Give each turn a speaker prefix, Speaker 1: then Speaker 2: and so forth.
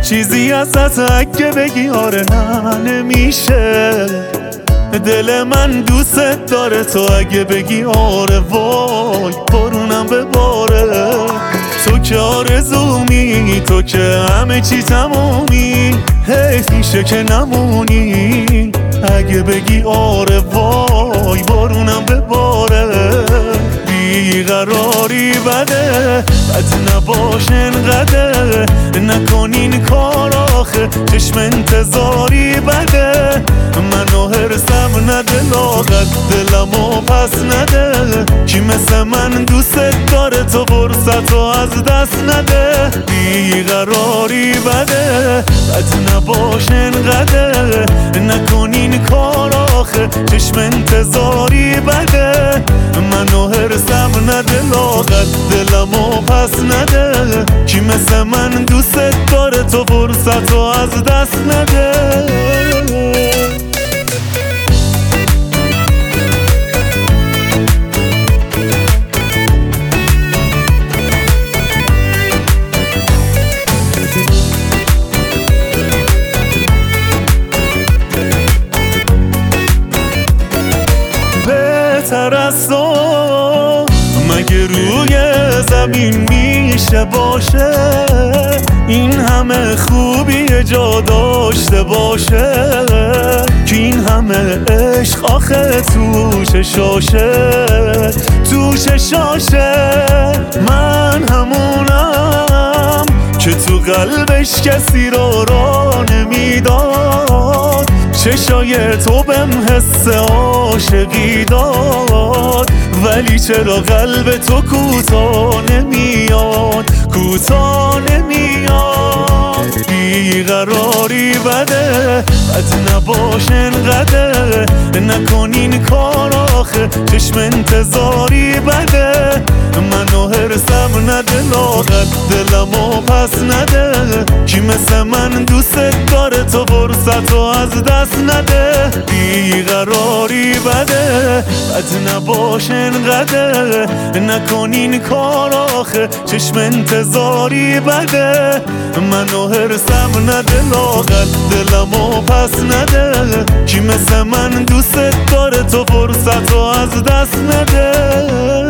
Speaker 1: چیزی ازت اگه بگی آره نه نمیشه. دل من دوست داره تو اگه بگی آره وای بارونم بباره. تو که آرزومی، تو که همه چی تمومی، حیف میشه که نمونی اگه بگی آره وای بارونم بباره. بیقراری بده، بد نباش انقدر، نکن این کار آخه چشم انتظاری بده. منو هرسم نده لاغت دلمو پس نده، کی مثل من دوست داره تو فرصتو از دست نده. بیقراری بده، بد نباش انقدر، نکن این کار آخه چشم انتظاری بده. منو هرسم نده لاغت دلمو پس نده، کی مثل من دوست داره تو فرصتو از دست نده. بهتر از تو مگه روی زمین میشه باشه؟ این همه خوبی جا داشته باشه که این همه عشق آخه توش شاشه، توش شاشه. من همونم که تو قلبش کسی را نمیداد، چشای تو بهم حس عاشقی داد، ولی چرا قلب تو کوتاه نمیاد، کوتاه نمیاد. بیقراری بده، بد نباش انقدر، نکن این کار آخه چشم انتظاری بده. منو هرسم نده لاغت دلمو پس نده، کی مثل من دوست داره تو فرصتو از دست نده. بیقراری بده، بد نباش انقدر، نکن این کار آخه چشم انتظاری بده. منو هرسم نده لاغت دلمو پس نده، کی مثل من دوست داره تو فرصتو از دست نده.